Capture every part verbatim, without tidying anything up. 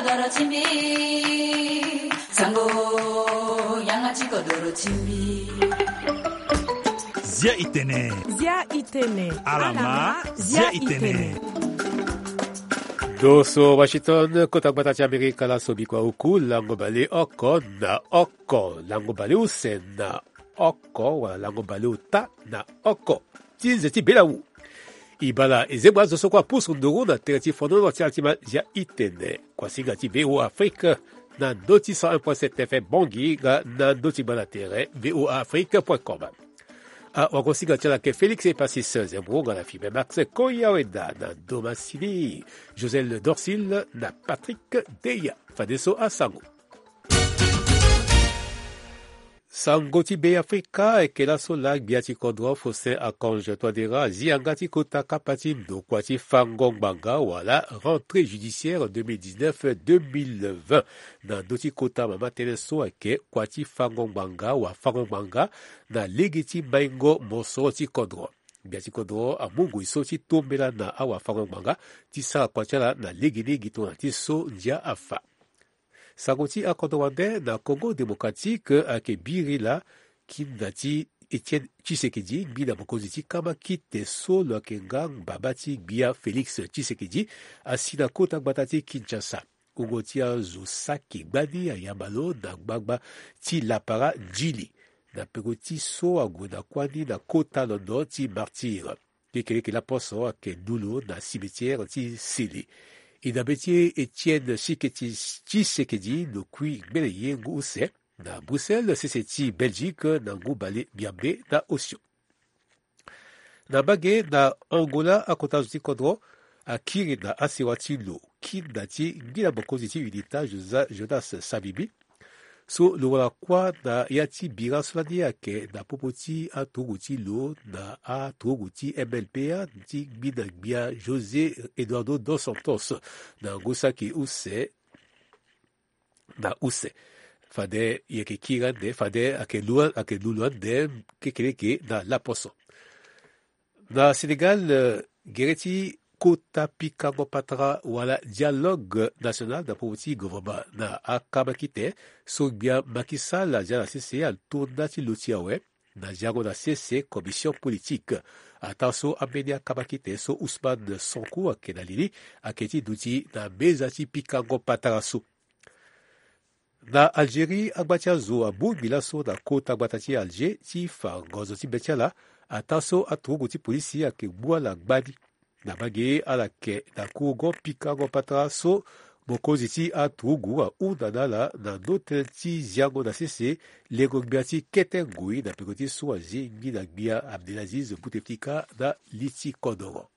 kodoro chimbi sango yangachi kodoro chimbi Zia itene Zia itene Alama Zia itene Doso Washington kota batachi Amerika la sobi kwa uku lango bale oko na oko lango bale usen na oko wala lango bale uta na oko tinze ti bela u ibala ezebwa zoso kwa pusu ndoro na tereti fono na tialtima Zia itene kwa singa ti V O Afrique na doti cent un point sept F M Bongi ga na doti bala tere v o afrique point com. A wakonsiga tjala ke Félix et Passis Zembro ga la fibe Max Koyaweda na Domasini, Josel Dorsil na Patrick Deya, Fadeso Asango. Sangoti Be Afrika e kela sola biati kodro fose akange toadera ziangati kota kapati do kwati fangong banga wala rentrée judiciaire deux mille dix-neuf deux mille vingt na doti kota mama teleso ake kwati fangong banga wa fangong banga na legiti maingo moso ti kodro biati kodro amungu iso ti tombela na awa fangong banga ti sara kwatiala na legini gitona ti so ndia afa. Sangoti akodowande na Congo démocratique ake birila kindati Etienne Tshisekedi bina mokoziti kama kite solo ake ngang babati bia Félix Tshisekedi asina kota batati Kinshasa. Ungotia zusaki gbani ayambalo na gbagba ti lapara jili na pegoti so agwena kwani na kota londo ti martyr. Kekeleke la poso ake nulo na cimetière ti Sili. Inabeti Etienne Tshisekedi no kui meleye ngu use na Bruxelles C C T Belgique na ngu bale biambe na Osio. Na bage na Angola akota zuti kodro akiri na asiwati lo kindati ngila bokozi ti unita Jonas Sabibi so lo wala kwa na yati bira solani yake na popoti a toguti lo na a toguti M L P A ti bina bia José Eduardo dos Santos na ngosa ki use na use fade yeke kirande fade ake luan ake luan de kekeleke na la poso na Sénégal uh, gereti kota pikango patra wala dialogue national da popoti gouvernement na akabakite so bia makisa la jana C C al tourna ti lotiawe na jago na C C commission politique atanso amenia kabakite so Ousmane Sonko akenalili aketi duti na meza ti pikango patra so na Algérie agbatia zo abu bilaso na kota agbatati Alger ti fa ngozo ti betiala atanso atogo ti polisi ake bua la gbani na bage alake na kugo pikango patra so bokozi ti atugu a unanala na note ti ziango na sese lego gbiati kete ngui na pekoti so azi ngi na gbia Abdelaziz Bouteflika na liti kodoro.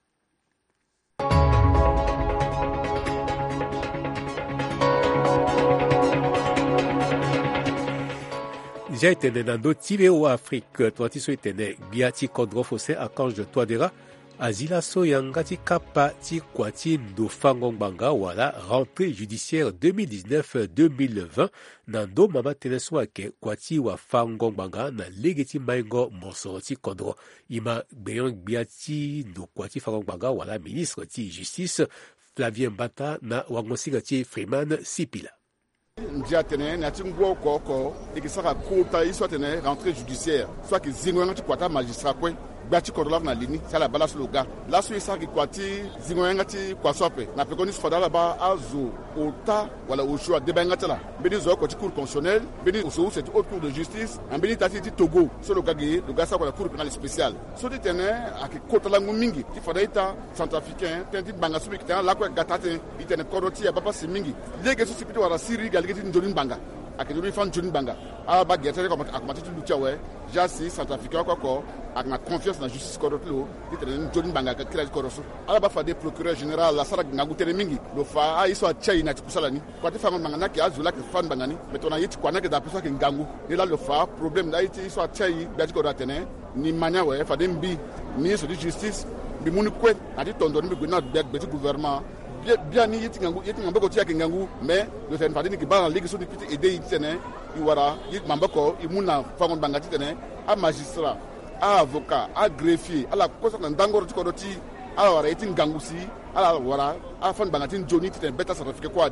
J'ai été dans d'autres T V O Afrique, toi tu sois été biati kodro fose akange toadera Azila so yangati kapa ti kwati ndo fangong banga wala rentrée judiciaire deux mille dix-neuf deux mille vingt na ndo mama teleso ake kwati wa fangong banga na legeti maingo moso ti kodro ima gbeyon biati ndo kwati fangong banga wala ministre ti justice Flavien Mbata na wangosinga ti Freeman Sipila. Ndia tene na ti ngwo koko ikisaka kota iso tene rentrée judiciaire soit que zingo ngati kwata magistrat kwe gbati kodro na lini sala bala sloga la so isa ki kwati zingo ngati kwasope na pekoni fadala ba azu ota wala oshua debangata la beni zo ko ti cour constitutionnelle beni oso cette haute cour de justice en beni tati ti Togo so lo gagi lo gasa ko la cour pénale spéciale so ti tene aki kota la mingi ti fadaita centrafricain tenti banga so ki tene la ko gatate itene kodoti ya papa simingi lege so sipiti wala siri galgeti njolin banga akidumi fan njolin banga a ba getere ko akamati tu luchawe jasi centrafricain ko ko akna confiance na justice kodotlo itene njolin banga ka kila koroso ala ba fa de procureur général la sara ngagu tere mingi lo fa a iso a china ti kusala ni kwati fa manga na ki azula ke fan banga ni metona yiti kwana ke da peso ke ngangu ni la lo fa problème da yiti iso a chai biati ko datene ni manya we fa de mbi ministre de justice bi muni kwe ati tondo ni bi na beti gouvernement bien ni yiti ngangu yiti ngambako ti yake ngangu mais le ten fadini ki bala ligi so di piti ede yitene iwara yit mambako imuna fangon bangati tene a magistrat a avocat a greffier ala kosa na ndangoro ti kodoti ala wara yiti ngangu si ala wara a fan bangati joni ti ten beta certificat ko ade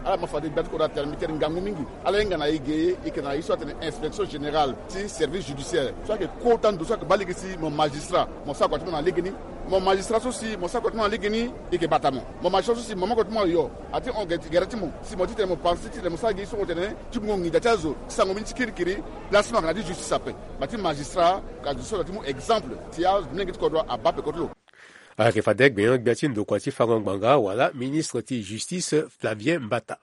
ala mafade biati ko da termiter ngangu mingi ala ngana ige ikena iso tene inspection générale ti service judiciaire soit que kotan do soit que baligi si mon magistrat mon sa kwatuma na ligini mon magistrat aussi mon sa kwatuma na ligini ike batamo mon magistrat aussi mon kwatuma yo ati on gerati mo si mo tite mo pensi tite mo sa gi so tene ti mo ngi datazo sango min tikiri kiri plasma na di justice après bati magistrat ka do so ti mo exemple ti a ngi ko do abape ko lo avec Fadek bien biati ndo kwati Fangong Banga wala ministre ti justice Flavien Mbata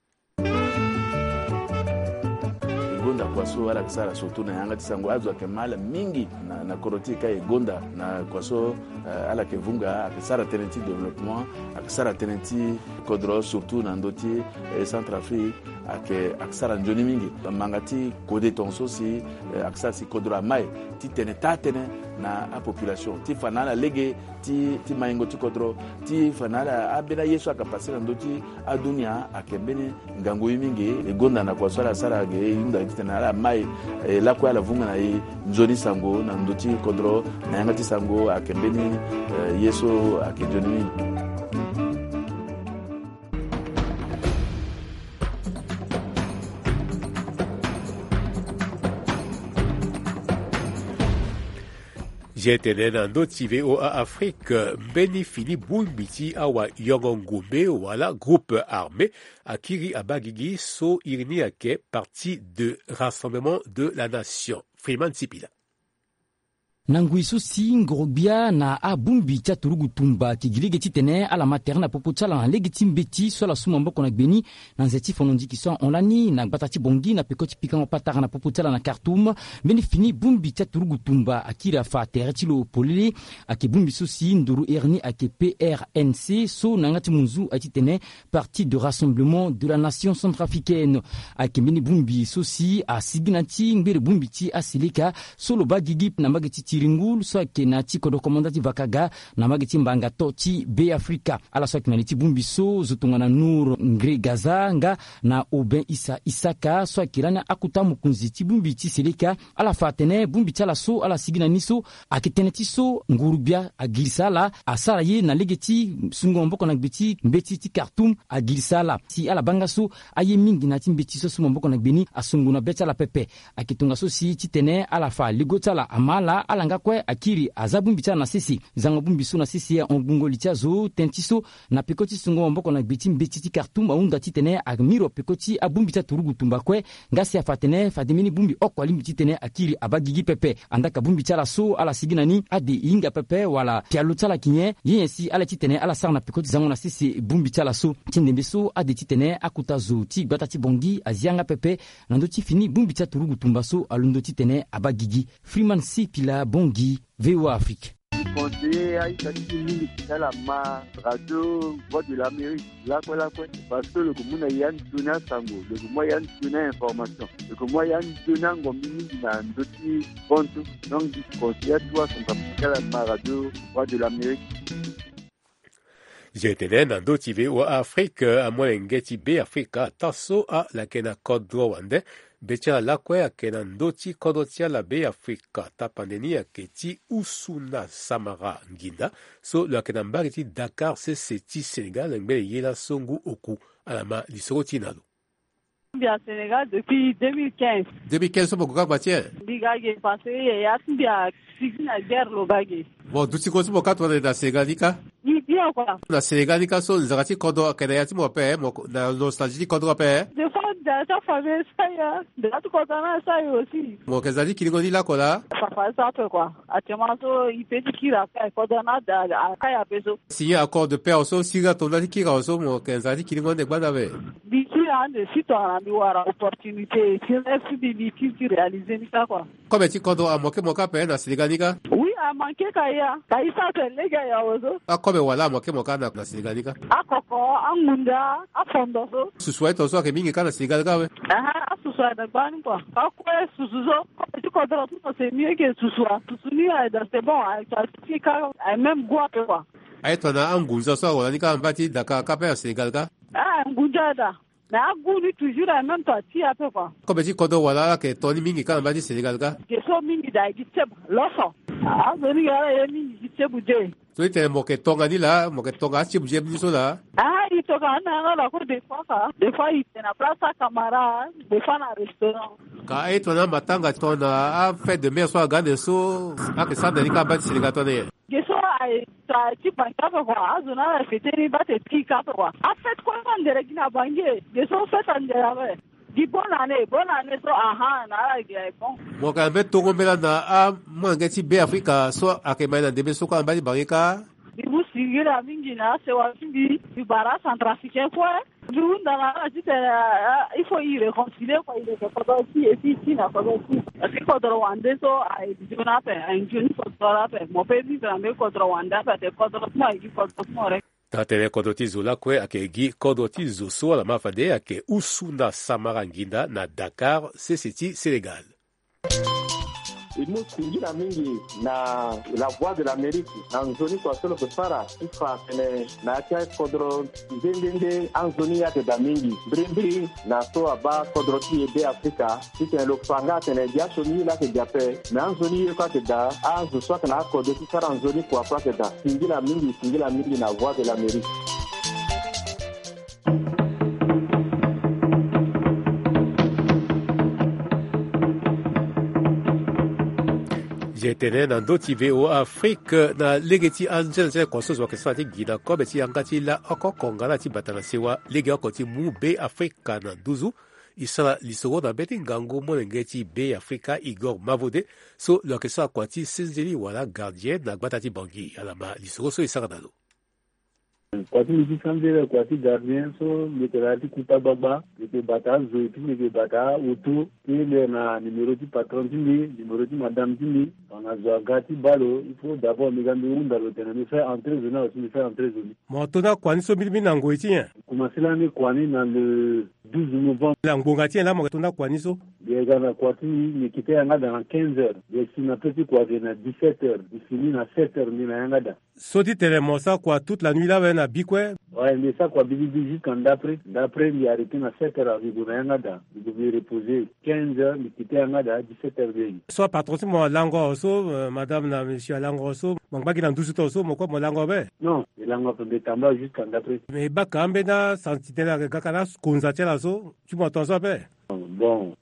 gonda kwaso ala kisara surtout na yanga tisango azwa kemala mingi na na korotika e gonda na kwaso uh, ala kevunga akisara tenenti développement akisara tenenti kodro surtout na ndoti e Centrafrique ake akisara njoni mingi mangati kode tonso si uh, akisara si kodro mai ti teneta tene na a population ti fanala lege ti ti maingo ti kodro ti fanala abena yesu akapasira ndoti adunia akembene ngango mingi e gonda na kwaso ala sara ge yunda tena ala mai e, la kwa la vunga na i nzoni sango na ndoti kodro na yangati sango akembeni e, yeso akejoni. J'étais dans d'autres V O A Afrique, Beni Fili Boumbiti Awa Yongongumbe, voilà, groupe armé, Akiri Abagigi, So Irni Ake, parti de Rassemblement de la Nation. Freeman Sipila. Nanguisu si ngrobia na abumbi cha turugu tumba kigilege titene ala materna popo chala na legiti mbeti sola suma mboko na gbeni na nzeti fonondi ki so onlani na batati bongi na pekoti pikan patara na popo chala na Khartoum beni fini bumbi cha turugu tumba akira fa teretilo polili ake bumbi so si nduru erni ake P R N C so nangati munzu atitene parti de rassemblement de la nation centrafricaine ake beni bumbi so si a siginati ngere bumbi ti asilika solo bagigi na mageti Tiringul so ke na ti kodo komandati vakaga na mageti mbanga toti be Afrika ala so ke na ti bumbiso zotunga na Nur Ngre Gazanga na Oben Isa Isaka so kirana akuta mukunzi ti bumbi ti seleka ala fatene bumbi tala so ala sigina niso akitene ti so ngurubia agirsala asara ye na legeti sungombo kona gbeti mbeti ti Khartoum agirsala si ala banga so aye mingi na ti mbeti so sungombo kona gbeni asunguna betala pepe akitunga so si ti tene ala fa ligotala amala ala nga kwe akiri azabumbi na sisi zanga bumbi so na sisi ya ongbungoli tia zo tentiso na pekoti sungo mboko na gbeti mbeti ti Khartoum aunda titene agmiro pekoti abumbi tia turugu tumba kwe ngasi ya fatene fademini bumbi okwa limbi titene akiri abagigi pepe andaka bumbi tia la so ala sigina ni ade inga pepe wala pialo tia la kinye yensi ala titene ala sarna pekoti zango na sisi bumbi tia la so tindembe so ade titene akuta zo ti gbata ti bongi azianga pepe nando ti fini bumbi tia turugu tumba so alundo titene abagigi Freeman si pila Bongi, V O A Afrique. Conseiller à Italie, c'est la ma radio Voix de l'Amérique, là quoi là quoi, parce que le commun a yann donné sango, le commun yann donné information, le commun yann donné un gomini dans d'autres comptes, donc conseiller à toi, son capital à ma radio Voix de l'Amérique. J'étais dans d'autres V O A Afrique, à moins ngeti B Africa, tasso à la kena Côte Rwanda. Becha la kwe akena ndoti kodotia la be Afrika ta pandeni aketi usuna samara nginda so lo akena mbariti Dakar se seti Sénégal ngbe yela songu oku alama lisoti nalo. Bien Sénégal depuis deux mille quinze. deux mille quinze so boka batie. Digage passé ya timbia signa guerre lo gage. Bon duti ko so boka to na Sénégalika. Ni bien quoi. Na Sénégalika so nzakati kodo akena yati mo pe mo na nostalgie kodo pe. De fois de ta famille ça ya. De la tout content ça aussi. Mo kezali kilingo la kola. Ça fait ça peu quoi. Actuellement so il peut dire après kodo na da kaya peso. Signé accord de paix so siga to na kira so mo kezali kilingo de gbada be. Biki ande sito andi wara opportunité c'est bibi qui réaliser ni ça quoi. Comme tu kodo a moke moka pe na Sénégalika. Oui a manqué kaya. Kaya ça que les gars ya ozo. A comme wala moke moka na na Sénégalika. A koko angunda a fondo so. Suswai to so ke mingi kana Sénégalika we. Ah, suswai da bani quoi. Ka quoi susuzo. Tu kodo tout c'est mieux que suswa. Susuni c'est bon, ça c'est quand même goût quoi. Ai to na angunza so wala ni ka mbati Dakar ka pe Sénégalika. Ah, ngunja da. Mais à goût toujours en même temps ti a peu quoi. Comme tu kodo wala ke toni mingi kana mbati Sénégalika. Que so mingi da gitse loso. Ah, veni gara mingi gitse buje. So ite moke tonga ni la, moke tonga chi buje ni so la. Ah, il toka ana la ko des fois des fois il na place camara des fois na restaurant ka e tona matanga tona a fait de mer soit gande so a que ça de ka ba siliga tona geso ai ta ti banka kwa azuna la feteri ba te tika kwa a fait quoi ndere kina bange geso fait ndere di bonne année bonne année so aha na la ge bon mo ka be to ngombela na a mwangeti be Africa so akemaina debe so kwa mbali barika di busigira mingi na se wa kimbi di bara centrafricain quoi du ndana ajite il faut y réconcilier quoi il est pas aussi et puis si na pas aussi parce que contre Rwanda so ai di na pe un jeune contre pe mo pe di vraiment contre Rwanda pe contre moi qui contre moi tatele kodoti zula kwe akegi kodoti zuso la mafade ake usuna samaranginda na Dakar sesiti Sénégal. imusingira mingi na la voix de l'Amérique na nzoni kwa solo kusara ifa kene na acha kodro ndende anzoni ya de mingi brimbiri na so aba kodro ti ebe Afrika tite lo fanga tene dia soni la ke jape na anzoni ye kwa ke da anzo so kana kodro ti sara anzoni kwa kwa ke da singira mingi singira mingi na voix de l'Amérique. Jetene na ndoti veo Afrique na legeti anjel kwa sozo kwa swati gida kwa beti yangati la oko kongala ti batana sewa lege oko ti mu be Afrika na duzu isala lisoro na beti ngango monengeti be Afrika Igor Mavode so lokesa kwa ti senzeli wala gardien na gbata ti bangi alama lisoro so isara nalo. Kwa ti misi sandere kwa ti gardien so meterati kuta baba ete bata zo eti lege bata auto ile na numéro ti patron ti mi numéro ti madame ti mi on a zo gati balo il faut d'abord me gambe unda lo tena me faire entrer zona aussi me faire entrer zone mo tona kwani so bilimi na ngoi ti commencer l'année kwani na le douze novembre la ngonga ti la mo tona kwani so bien gana kwa ti ni kite yanga dans quinze heures et si na petit kwa na dix-sept heures il finit na sept heures ni na yanga da so ti tele mo sa kwa toute la nuit là na bikwe. Ouais, mais ça, quoi, bibi, jusqu'en d'après. D'après, il y a arrêté à sept heures avec Gounayangada. Vous devez reposer quinze heures, mais quitter Angada à dix-sept heures. Soit patron, si mon langue osso, madame, na, monsieur langue osso, mon bac dans douze osso, mon quoi, mon langue obe. Non, il langue peut être jusqu'en d'après. Mais bac, ambena, sentinelle, gakala, konzatela so, tu m'entends ça, ben? Bon.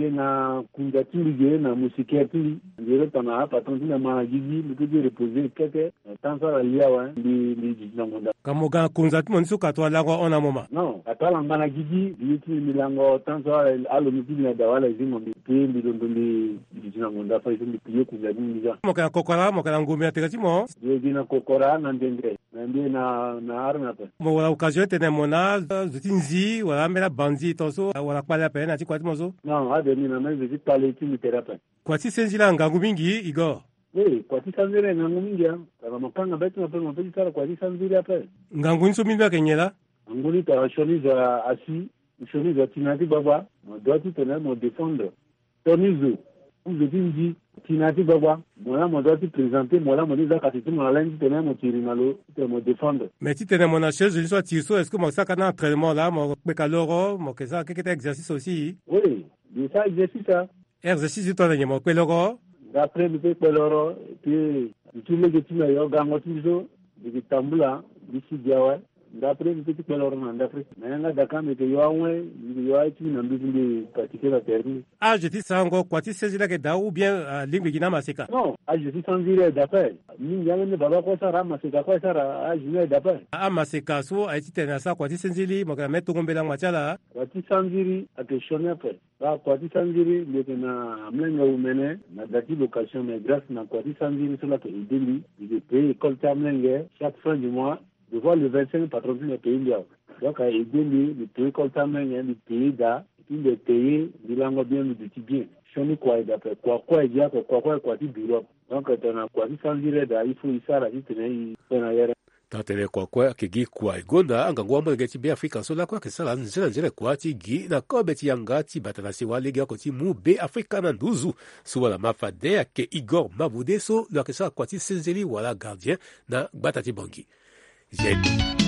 Na kundatili na musiketi ngere pana patron na managiji mukuje reposer keke tansa la liawa li li jinangonda kamoga kunzati monsu katwa lango ona moma non atala managiji yiti milango tansa alo mukuje na dawala zimo pe milondo li jinangonda fa izindi piye kunzati niza moka kokora moka ngumi atekati mo yeji na kokora na ndenge nende na na arna pe mo wala occasion tene mona zutinzi wala mera banzi toso wala kwala pe na tikwati mozo non ni na mimi visite pale kimi therapie kwa ti senzila ngangu mingi Igor oui kwa ti sanzira ngangu mingi kama mapanga betu na pema pedi sara kwa ti sanzira pe ngangu nso mingi kenyela nguli ta shoniza asi shoniza tinati baba mo doit tenir mo défendre tonizo vous dit tinati baba moi mo doit présenter moi mo dit ka ti mo la ndi tenir mo tirinalo te mo défendre mais ti tenir mon chaise je soit tiso est-ce que mo saka na entraînement là mo pe kaloro mo que ça quelque exercice aussi oui de ça exercice ça exercice to na mo pe loro d'après le pe loro puis tu le que tu me yo gango tiso de tambula d'ici diawa d'après le petit pe loro na d'après mais nga daka me que yo anwe yo ai tu na mbi pratiquer la terre ah je dis ça encore quoi tu sais là que da ou bien limbi gina maseka non ah je dis sans dire d'après ni yanga ne baba ko sara maseka ko sara ah je ne d'après ah maseka so ai ti tena sa quoi tu senzili mo ka meto ngombela mwachala kwa ti sanziri ateshone après ba kwa ti sanziri le na mlenga umene na dati location mais grâce na kwa ti sanziri sur la que ideli il paye école tamlenge chaque fin du mois de voir le vingt-cinq patron du pays là donc à ideli le paye école tamlenge le pays da il le paye bilango bien le petit bien shoni kwa d'après kwa kwa dia kwa kwa kwa ti bureau donc tena kwa ti sanziri da il faut isara ti tena tena yere tatele kwa kwa kegi kwa igonda anga ngwa mo ngeti be Afrika so la kwa kesala nzela nzela kwa ti gi na ko beti yanga ti batana si wa legi ko ti mu be Afrika na nduzu so wala mafade ke Igor Mavode so la kesala kwa ti senzeli wala gardien na gbata ti bangi j'ai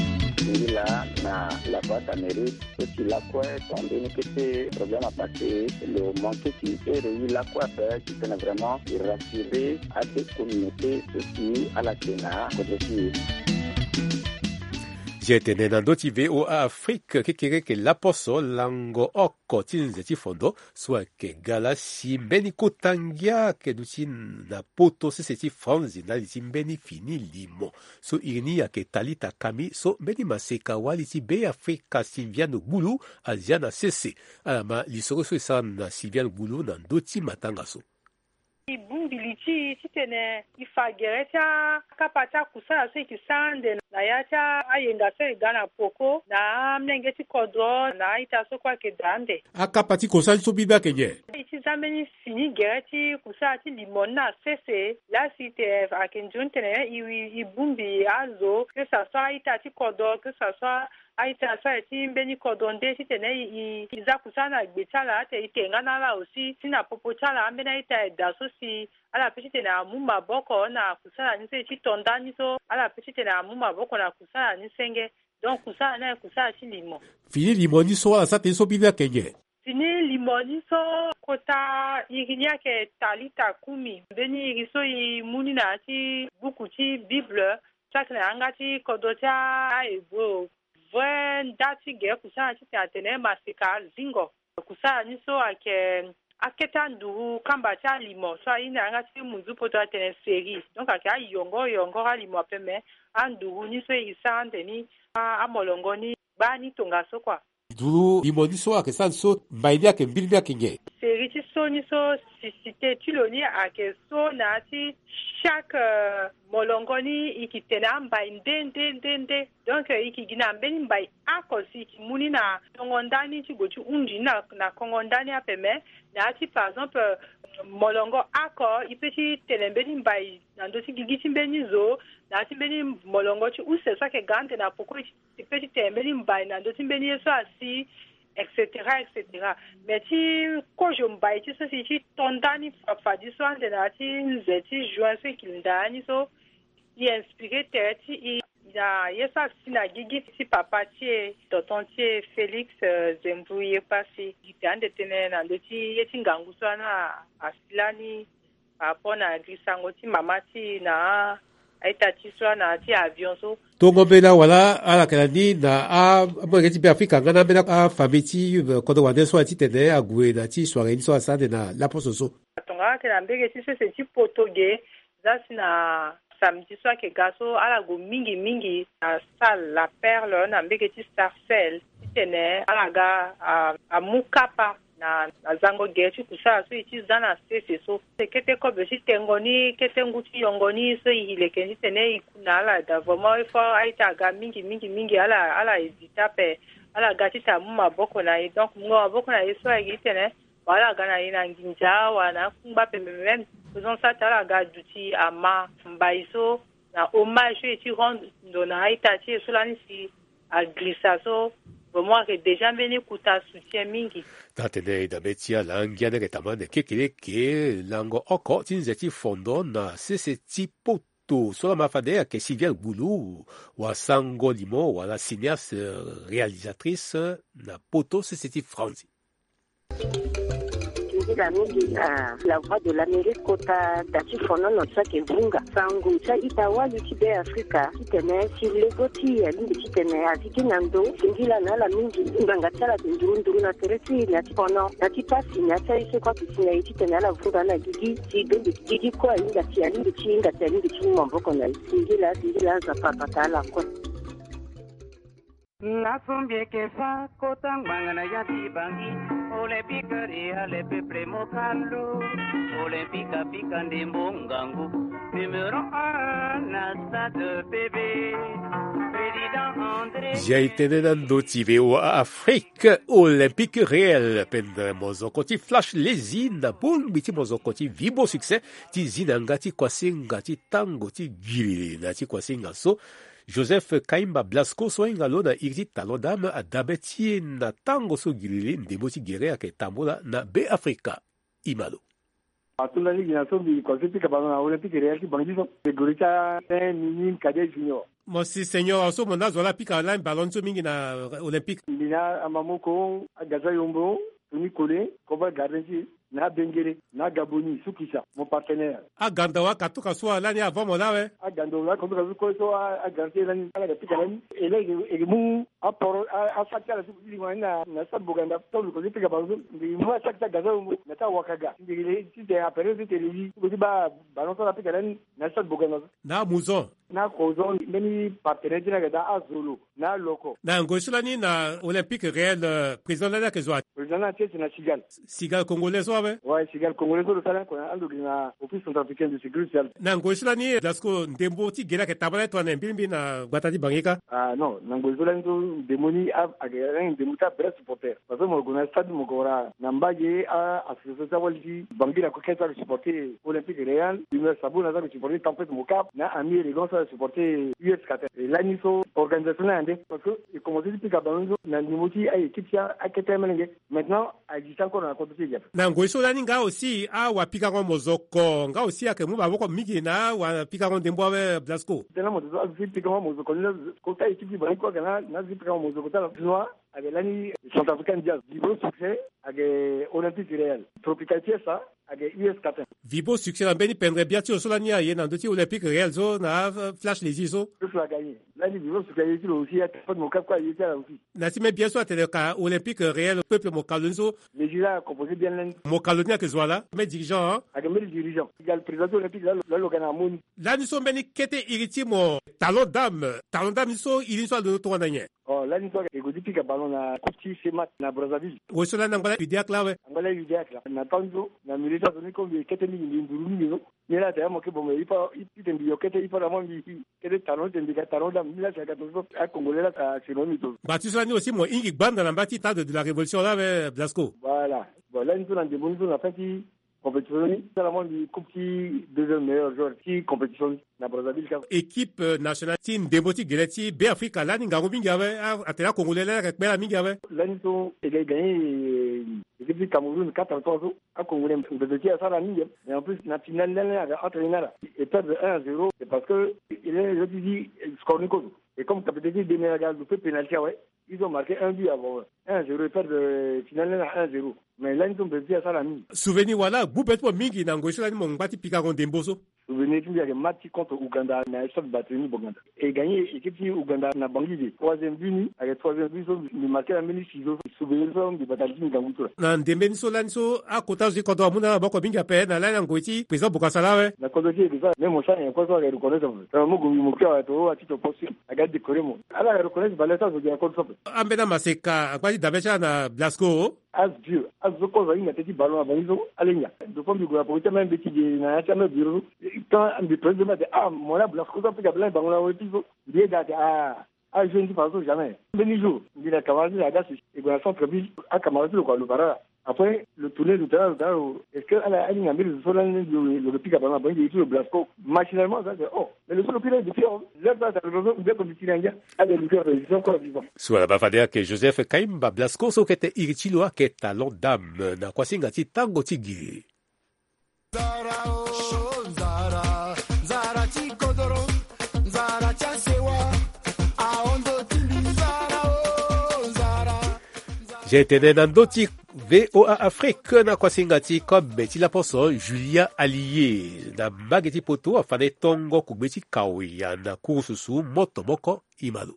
là na la boîte Amérique aussi la quoi tombé ne que problème à passer le manque qui est réuni la quoi faire qui est vraiment rassurer à des communautés aussi à la Sénat aussi Jetene na ndoti V O A Afrique kekere ke laposo lango oko tinze ti fondo soit ke gala si mbeni kotangia ke duti na poto se ti franzi na ti mbeni fini limo so irini ya ke talita kami so mbeni maseka wali ti be Afrika Sylviane Bulu aziana sese alama lisoro so isa na Sylviane Bulu na ndoti matanga so Bumbiliti titene ifagereta kapata kusala se kisande na yacha ayenda se gana poko na mnengeti kodro na ita so kwa kedande akapati kosa so biba kenye iti zameni fini gereti kusala ti limona sese la site akenjuntene i bumbi azo que ça soit ita ti kodro que ça soit aita sa ti mbeni kodonde titene i izakusana gbetala te itengana la aussi sina popochala ambena ita daso si ala petite na mumba boko na kusala ni se chitonda ni so ala petite na mumba boko na kusala ni senge donc kusala na kusala ti limo fini limo ni so ala sa te so biba kenye fini limo ni so kota irinya ke talita kumi beni iriso i muni na ti buku ti bible chaque na anga ti kodota aibo vwen dati ge kusala ti atene masika zingo kusala ni so ake aketa nduhu kamba cha limo so ina anga ti muzu poto atene seri donc ake ayongo yongo ga limo peme anduhu ni so isande ni amolongo ni bani tonga so kwa duru limo ni so ake san so mbaidi ake mbilbi ake nge seri ti so ni so sisite tuloni ake so na ti chaque uh, molongo ni ikitena mbai ndende ndende donc iki gina mbeni mbai akosi ki muni na tongondani ti gochu undi na na kongondani apeme na ti par exemple molongo ako ipeti telembeni mbai na ndo ti gigiti mbeni zo na ti mbeni molongo ti use so ke gante na poko ipeti telembeni mbai na ndo ti mbeni so asi etc etc mais ti kojo mbai ti so si ti tondani fafadi so ande na ti nze ti juin so kilindani so i inspiré te ti i na yesa sina gigi ti papa ti tonton ti Félix uh, Zembouye pasi ande tene na ndo ti yeti ngangu so na asilani apona grisango ti mama ti na aita ti so na ti avion so tongo bena wala ala kalani na a mo ti be Afrika ngana bena a famiti kodo wande so ti tene agwe na ti soirée ni so asande na la poso so tonga ke na mbege ti so se ti potoge zasi na samedi so ke gaso ala go mingi mingi na salle la perle na mbege ti Starcell ti tene ala ga a, a mukapa na na zango gechi kusala so iti zana sese so kete ko be sitengoni kete nguti yongoni so ile kendi tene ikuna ala da vraiment il faut aita ga mingi mingi mingi ala ala ezita pe ala gati ta muma boko na i donc ngo boko na so agitene wala gana ina nginja wana kumba pe même faisons ça ala ga duti ama mbaiso na hommage iti rondo na aita ti so lani si a glissa so moi que déjà venu kuta soutien mingi tatene da betia langia de tamane kekele ke lango oko tinze ti fondo na sese ti poto sola mafade ke Sylviane Bulu wa sango limo wala cinéaste réalisatrice na poto sese ti franzi la mingi na la voix de l'Amérique kota dati fono no sake vunga sangu cha itawa litibe Afrika kitene si legoti ya lindi kitene aziki nando singila na la mingi nganga chala ndurunduru na teresi na fono na tipasi na cha ise kwa kisina itene la vunga na gigi si bendi gigi kwa inga si alindi chinga si alindi chinga mboko na singila singila za papata la kwa na sombie ke fa kota ngana ya tibangi olympique ria le peuple mokalo olympique pika ndembo ngangu numéro un na stade bébé président André Jaitene nando ti V O A Afrique olympique réel pendre mozoko ti flash lezina bon biti mozoko ti vibo succès ti zinanga ti kwasinga ti tango ti gili na ti kwasinga so Joseph Kaimba Blasco so ingalo na irti talodam a dabeti na tango so gilili ndemo ti gere ake tambola na be Afrika imalo. Atula ni gina so bi konsepi ka bana olympique real ki bangi so de goricha ni kade junior. Mo si senyor so mona zola pika line ballon so mingi na olympique. Bina amamoko agaza yombo ni kole ko ba garden na Bengere, na Gaboni, Soukissa, mon partenaire. A Gandawa, Katuka Soa, l'année avant mon ave. A Gandawa, quand on a vu quoi, à Ganté, à la Picarani, et là, et mou, à Port, à Sakta, la Soukissa, na Sad Boganda, tout le côté Picabazo, mais moi, Sakta Gazo, Nata Wakaga. Si t'es appelé, tu t'es dit, tu dis, bah, balance la Picarani, na Sad Boganda. Na Mouzon. Na Kozon, many partenaires, na Azolo, na Loco. Na Ngosulani, na Olympique réel, président de la Kezoa. Président de la Tête, na Sigal. Sigal congolais, ouais. Ouais, Sigal congolais, le salaire, qu'on a un office centrafricain de sécurité. Na Ngosulani, Dasko, Ndembo, ti Gela, que tabalet, on a un bimbi na Guatadi Bangeka. Ah non, na Ngosulani, Demoni, a un Demuta, bref, supporter. Parce que mon gouvernement, Stade Mokora, Nambaye, a associé Waldi, Bangui, la coquette, a supporté Olympique réel, Dumeur Sabou, a supporté Tempête Mokap, na Ami, les gants, a supporté U S Qatar. Et là, ils sont organisationnels, parce que, comme on dit, depuis Kabanzo, na Nimoti, a équipe, a Ketemelenge. Maintenant, a existé encore dans la compétition. Na Ngosulani, nga aussi, a Wapikango Mozoko, nga aussi, a Kemu, Bavoko Migina, Wapikango Dembo, Blasco. Tellement, Mozoko, a Pikango Mozoko, Kota équipe, Baniko, Gana, na Pikango Mozoko, la Chinois, avec l'année centrafricaine Diaz, Vibo succès, avec Olympique réel. Tropical ça, avec U S Qatar. Vibo succès, en béni pendre bien, tu as solani à yen, en deux Olympique réel, zo, na flash les iso. Tout l'a gagné. L'année Vibo succès, il aussi, a fait mon cap, quoi, il était là aussi. Nasi, mais bien sûr, t'es le cas Olympique réel, peuple Mokalonzo. Les Gila a composé bien l'année. Mokalonia que voilà, mes dirigeants, hein. Avec mes dirigeants. Il y a le président olympique, là, là, le Ghana Mouni. Là, nous sommes béni, qui était irrité, mon talon d'âme. Talon d'âme, ils sont, ils sont de notre année. Oh, là, nous sommes, et vous dites que ballon na Coupe Semat, na Brazzaville. Où est-ce que l'on a l'idéac là, ouais? On a l'idéac là. Na Tanzo, na militaire, on est comme les Kéteni, les Ndouroumi, non? Mais là, t'as un moqué, bon, mais il faut, il t'en dit, il faut vraiment, il faut, il talon, il faut, talon d'âme, là, c'est un catastrophe, un Congolais là, c'est non, il faut. Bah, tu sais, nous aussi, moi, Ingrid Band dans la bâtisse de la révolution là, avec Blasco. Voilà. Bon, là, nous sommes dans des bons zones, en fait, compétition, c'est vraiment du coupe qui deuxième meilleur joueur qui compétition na Brazzaville. Équipe nationale team Demboti Geleti B Africa là ninga ngobinga we atela congolais là avec bela minga we là nous sommes gagné équipe du Cameroun quatre à trois à congolais de petit à ça la minga et en plus na finale là avec entraîneur et perdre un à zéro c'est parce que il est je dis score Nico et comme capitaine de Ménagal du peu pénalty ouais ils ont marqué un but avant un à zéro et perdre finale à un à zéro. Mais là, nous sommes petits à ça la nuit. Souvenir, voilà, vous pouvez pas mingi dans Goïso, là, mon bâti Picaron d'Emboso. Souvenir, il y a des matchs contre Ouganda, na échec battu Ouganda. Et gagné, équipe Ouganda, na Bangui, troisième but, avec troisième but, nous marqué la mini ciseaux. Souvenir, des batailles de Gangouto. Nan Demben Solanso, à côté de quand on a beaucoup mingi à peine, à la Ngoïti, président Bokasala, ouais. La Côte-d'Ivoire, c'est ça, même mon chat, il y a quoi ça, il reconnaît ça. C'est un mot que mon cœur a été à titre possible, à garder des corées, moi. Alors, il reconnaît, bah, là, ça, je dis encore ça. Ambena Maseka, à quoi dit Dabecha na Blasco? As Dieu, as Zoko, il a été ballon à Banizo, à l'Enya. De forme du gouvernement, pour même petit, il n'a jamais vu. Quand le président dit, ah, moi, là, Blasco, ça peut y avoir un ballon à l'épisode. Il dit, ah, ah, je ne dis pas ça jamais. Benijo, il dit, la camarade, la gâche, et bien, la centre-ville, à camarade, le quoi, le bara. Après, le tournée du terrain, est-ce qu'elle a une amie de Solan, le réplique à Bana, il dit le Blasco. Machinalement, ça, c'est, oh, mais le seul pire de faire, là, ça, ça, c'est comme si il y a des faire, ils sont encore vivants. Soit la bafadea que Joseph Kaimba Blasco, so kete iritiloa ke talon d'âme, na kwa singati tango tigi. Zara, oh, Zara, Zara, chikodoro, Zara, chasewa, aondo tili, Zara, oh, Zara. J'ai été dans d'autres V O A Afrique na kwa singati comme Betty la poso Julia Allié na bageti poto afane tongo kubeti kawia na kususu moto moko imalo.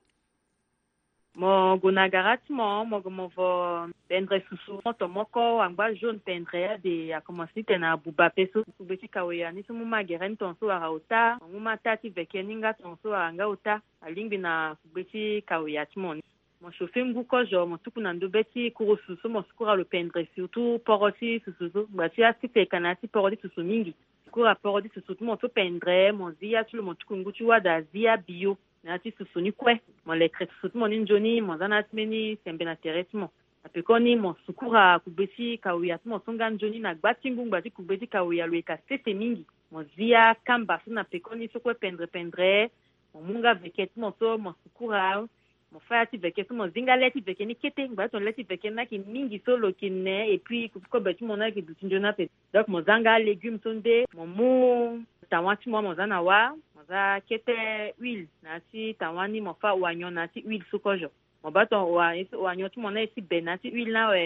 Mo gunagarati mo mo mo vo pendre susu moto moko amba jaune pendre de a commencé tena buba peso kubeti kawia ni sumu mageren tonso araota muma tati vekeninga tonso anga uta alingi na kubeti kawia timoni. Mon chauffeur m'gouko jo mon tuku na ndobeti kuro susu mon sukura le pendre surtout poroti susu bati asi pe kanati poroti susu mingi sukura poroti susu mon to pendre mon zia tu le mon tuku ngutu wa da zia bio na ti susu ni kwe mon le crête susu mon injoni mon zanatmeni sembe na teretmo apekoni mon sukura kubeti kawia mon songa njoni na gbati ngungu bati kubeti kawia le kasete mingi mon zia kamba na pekoni sukwe pendre pendre mon munga veket mon to mon sukura mon frère ti veke mon zinga leti veke ni kete ngba ton leti veke na ki mingi solo kinne et puis ko beti mon na ki dutinjona pe donc mon zanga légumes sonde mon mou tawati mo mon zana wa mon za kete huile na ti tawani mon fa wanyo na ti huile sokojo mon baton wa wanyo ti mon na si benati huile na we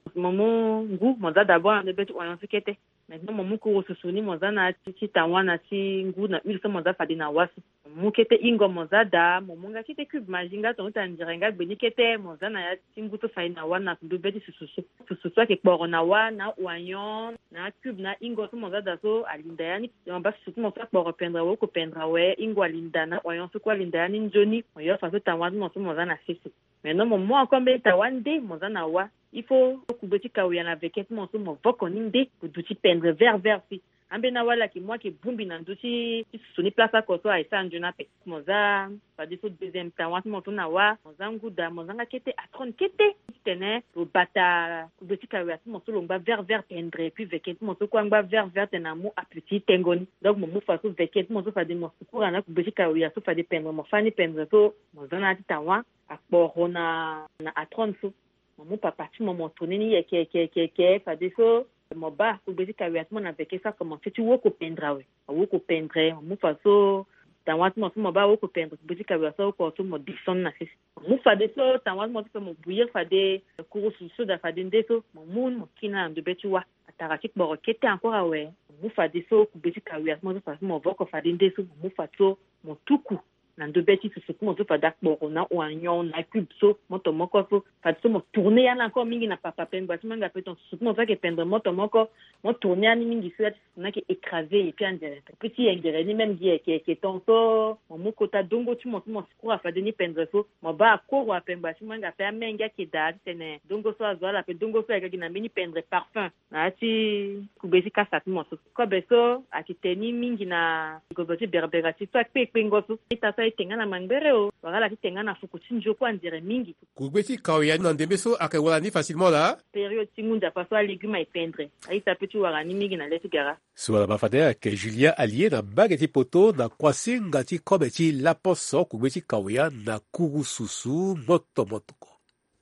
Momo ngu moza d'abord de betu oyon sikete. Maintenant momo ko susuni moza na ti tawana ti ngu na ulsa moza fadi na wasu. Momo kete ingo moza da momo nga kite cube majinga to tanjirenga benikete moza na ya tingu to fai na wana ndo beti sususu. Sususu ke kporo na wa na oyon na cube na ingo to moza da so alinda yani mba sususu moza kporo pendra wo ko pendra we ingo alinda na oyon so ko alinda yani njoni oyo fa so tawana mozo moza na sisi. Maintenant momo encore be tawande moza na wa. Il faut kubeti kaouya na veket mon so mo voko ninde ku duti pendre vert vert fi ambe na wala ki moi ki bumbi na duti suni place ko so ai sanjuna pe moza pa de so deuxième temps wat mon na wa moza nguda moza nga kete atron kete tene to bata kubeti kaouya mon so longba vert vert pendre puis veket mon so ko ngba vert vert na mu a petit tengoni donc mo mu fa so veket mon so fa de mo ko na kubeti kaouya so fa de pendre mo fani pendre so moza na tawa akporo na na atron so mon papa tu m'as montré ni ke ke ke ke fa de so mo ba ku bezi ka wiat mo na veke ça commencer tu wo ko pendra we wo ko pendre mo fa so tan wat mo mo ba wo ko pendre ku bezi ka wiat so ko to mo dixon na fis mo fa de so tan wat mo to mo bouillir fa de cours so da fa de ndeso mo mun mo kina de betu wa ataraki bo kete encore we mo fa de so ku bezi ka wiat mo fa mo vo ko fa de ndeso mo fa so mo tuku nando beti se se mo to fa dak borona o anyon na cube so moto moko so fa so mo tourner yana encore mingi na papa pemba tu manga peton so mo fa ke pendre moto moko mo tourner ani mingi so na ke écraser et puis en direct petit engrais ni même die ke ke ton so mo kota dongo tu mo mo ko fa de ni pendre so mo ba ko wa pemba tu manga fa menga ke da tene dongo so azala pe dongo so ga na mini pendre parfum na ti ku besi ka sa mo so ko beso akiteni mingi na go beti berbera ti fa pe pe ngoso ita tenga na mangbere o wala tenga na fukuti njoko andire mingi kubeti kaoya na ndebeso akawala ni facilement la période tingunda paso a légumes et pendre aita petit wala ni mingi na letu gara soit ba fadea que Julia allié na bageti poto na kwasinga ti kobeti la poso kubeti kaoya na kurususu moto motoko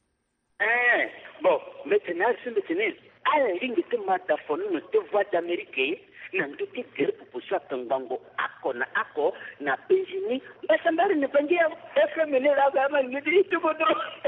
eh bon maintenant c'est maintenant à la ligne de mata fonu no te voix d'Amérique na nduti kere pupushwa tangango ako na ako na penjini basa mbari ni pangia F M ne la gama ngidi tukodo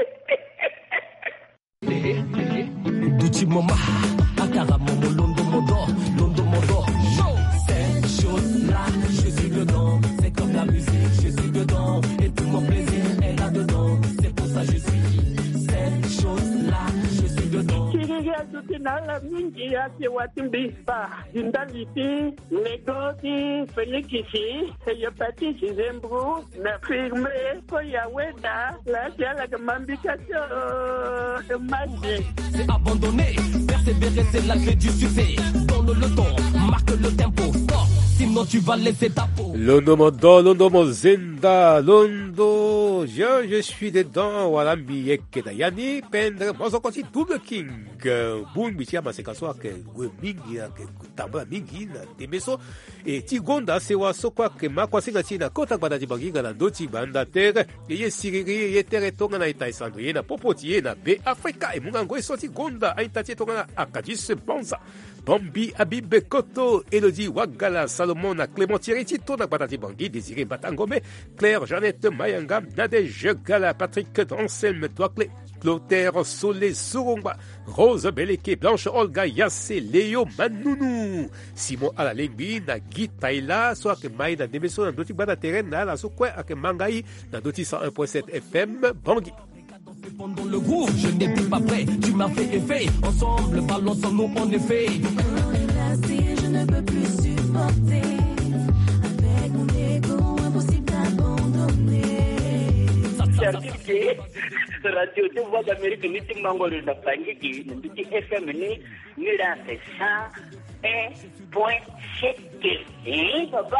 duti mama akara momo londo modo londo modo cette chose là je suis dedans c'est comme la musique je suis dedans et tout mon plaisir est là dedans c'est pour ça je suis cette chose là je suis dedans ya tutina la mingi ya te watimbi ba dindaliti negoti felikisi ya pati zembru na firme ko ya weda la ya la mambikation de magie c'est abandonné persévérer c'est la clé du succès donne le ton marque le tempo stop sinon tu vas laisser ta peau londo modo londo mozenda londo je je suis dedans wala mbieke dayani pendre mozokoti double king bun bitia masekaso ke mingi ke tamba mingi na temeso e tigonda sewa sokwa ke makwa singa tina kota bada jibanginga na ndoti banda tere ye siriri ye tere tonga na itaisando ye na popoti ye na be Afrika e munga ngoi soti gonda aitati tonga na akadis bonza Bambi Abibe Koto Elodie Wagala Salomon na Clément Thierry Tito na Batati Bangui Désiré Batangome Claire Jeannette Mayanga Nadège Gala Patrick Anselme Toacle Clotaire Solé Surungba Rose Beleke Blanche Olga Yassé Léo Manounou Simon Alalengbi na Guy Taïla soit que Maï na Demeso na Doti Bana Terrain na la Sokwe ak Mangaï na Doti cent un point sept F M Bangui. Pendant le groupe, je n'ai plus pas prêt, tu m'as fait effet, ensemble, balançons nous en effet. Je ne peux plus supporter, avec mon ego, impossible d'abandonner. Radio de Voix d'Amérique, ni Timangolo na Pangiki, ni F M ni ni la cent un point sept. Eh, papa.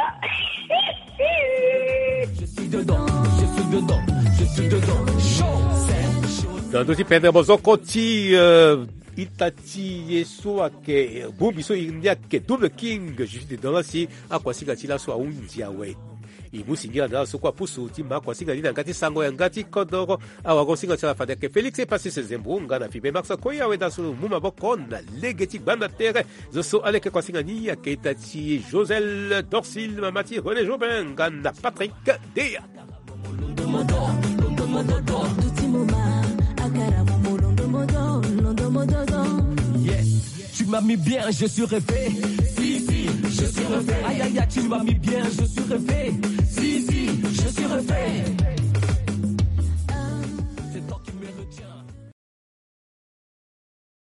Je suis dedans, je suis dedans, je suis dedans. Dans Doti Pendre Mozokoti Itati Yeso ake Bumbi so india ke double king juste dans la si akwa singa tila so undia we imusingira na so kwa pusu ti makwa singa lina ngati sango ya ngati kodoro awa go singa tala fada ke Felix e passé ses embunga na fibe maxa koya we da so muma bokona legeti banda terre zo so aleke kwa singa ni ya ke Itati Josel Dorsil Mamati René Jobin Gana Patrick Dea Akara momo londo modo londo modo m'as mis bien, je suis rêvé. Si, si, je suis refait. Aïe, aïe, aïe, tu m'as mis bien, je suis rêvé. Si, si, je suis refait.